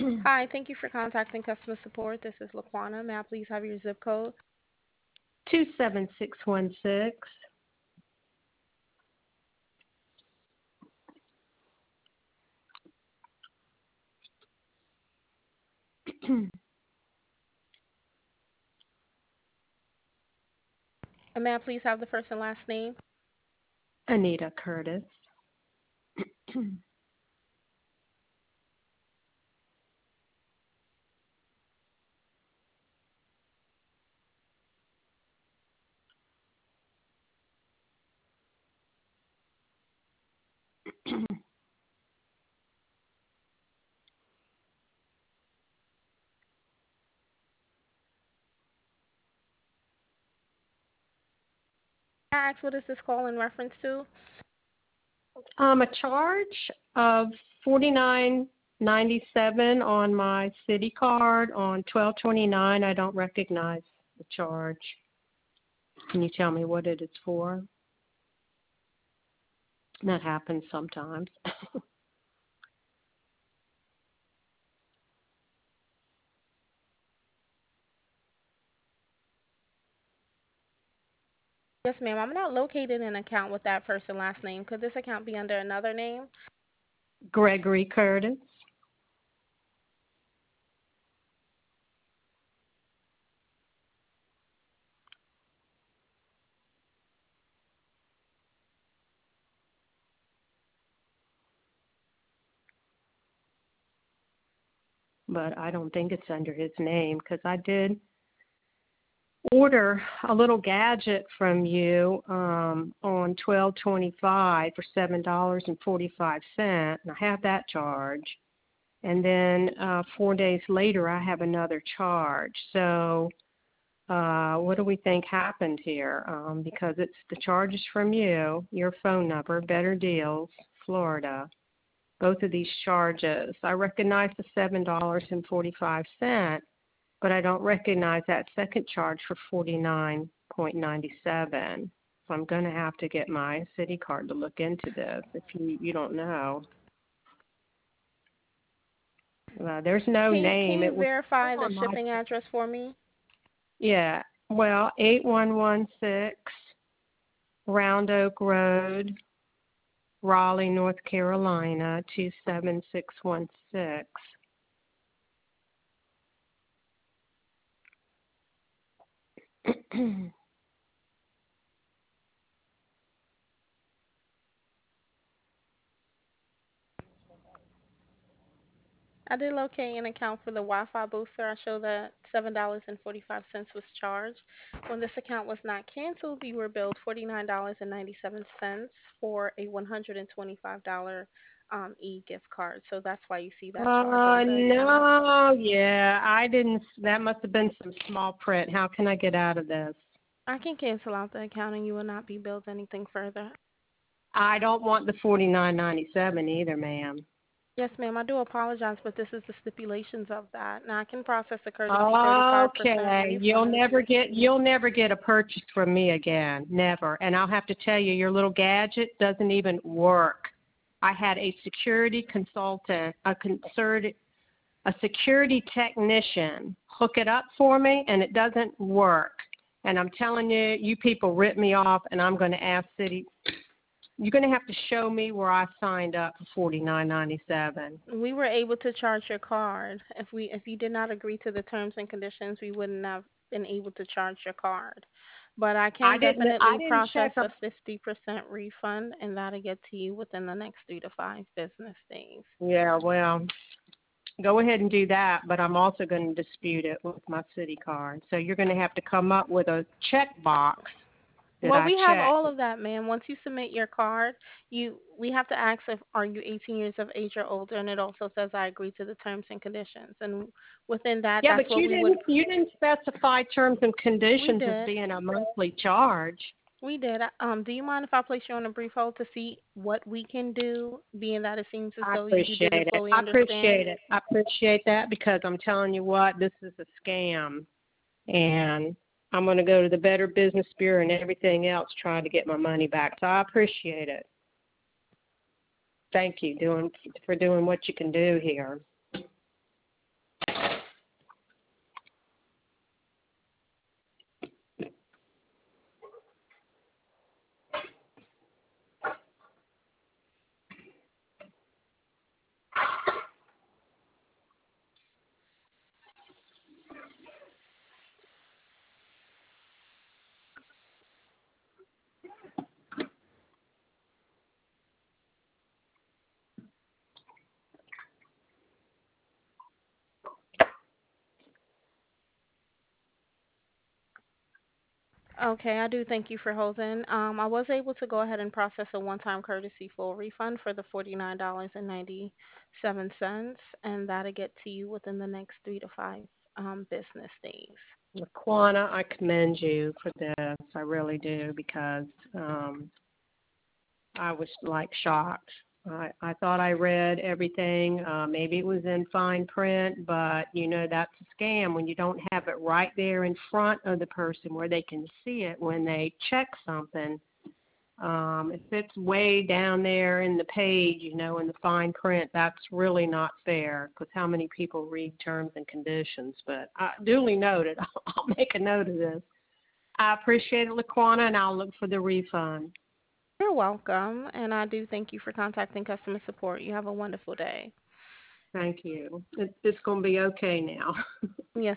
Hi, thank you for contacting customer support. This is Laquana. May I please have your zip code? 27616. And may I please have the first and last name? Anita Curtis. May I ask what is this call in reference to? A charge of $49.97 on my city card on 12/29. I don't recognize the charge. Can you tell me what it is for? That happens sometimes. Yes, ma'am. I'm not locating an account with that first and last name. Could this account be under another name? Gregory Curtis. But I don't think it's under his name because I did order a little gadget from you on 12/25 for $7.45, and I have that charge. And then 4 days later, I have another charge. So what do we think happened here? Because it's the charges from you, your phone number, Better Deals, Florida. Both of these charges. I recognize the $7.45, but I don't recognize that second charge for 49.97. So I'm going to have to get my city card to look into this if you don't know. There's no Can name. you It was verify put the on my, shipping address for me? yeah, well, 8116 Round Oak Road, Raleigh, North Carolina, 27616. I did locate an account for the Wi-Fi booster. I show that $7.45 was charged. When this account was not canceled, you were billed $49.97 for a $125 e-gift card. So that's why you see that charge on the account. No, yeah, I didn't. That must have been some small print. How can I get out of this? I can cancel out the account and you will not be billed anything further. I don't want the 49.97 either, ma'am. Yes, ma'am. I do apologize, but this is the stipulations of that. Now I can process a courtesy 35% Okay, refund. you'll never get a purchase from me again, never. And I'll have to tell you, your little gadget doesn't even work. I had a security consultant, a security technician hook it up for me, and it doesn't work. And I'm telling you, you people rip me off, and I'm going to ask City. You're going to have to show me where I signed up for $49.97. We were able to charge your card. If you did not agree to the terms and conditions, we wouldn't have been able to charge your card. But I I can didn't. I definitely didn't process check a up. 50% refund, and that'll get to you within the next 3 to 5 business days. Yeah, well, go ahead and do that, but I'm also going to dispute it with my city card. So you're going to have to come up with a check box that Well, I we have check. all of that, ma'am. Once you submit your card, we have to ask if are you 18 years of age or older, and it also says I agree to the terms and conditions. And within that, Yeah, that's but what we would. you didn't specify terms and We conditions as did. being a monthly charge. We did. Do you mind if I place you on a brief hold to see what we can do, being that it seems as I though you appreciate didn't it. fully I understand? appreciate it. I appreciate that because I'm telling you what, this is a scam. And I'm going to go to the Better Business Bureau and everything else trying to get my money back. So I appreciate it. Thank you for doing what you can do here. Okay, I do thank you for holding. I was able to go ahead and process a one-time courtesy full refund for the $49.97, and that'll get to you within the next 3 to 5 business days. Laquana, I commend you for this. I really do because um, I was like shocked. I thought I read everything. Maybe it was in fine print, but you know that's a scam when you don't have it right there in front of the person where they can see it when they check something. If it's way down there in the page, you know, in the fine print, that's really not fair because how many people read terms and conditions? But duly noted. I'll make a note of this. I appreciate it, Laquana, and I'll look for the refund. You're welcome, and I do thank you for contacting customer support. You have a wonderful day. Thank you. It's going to be okay now. Yes,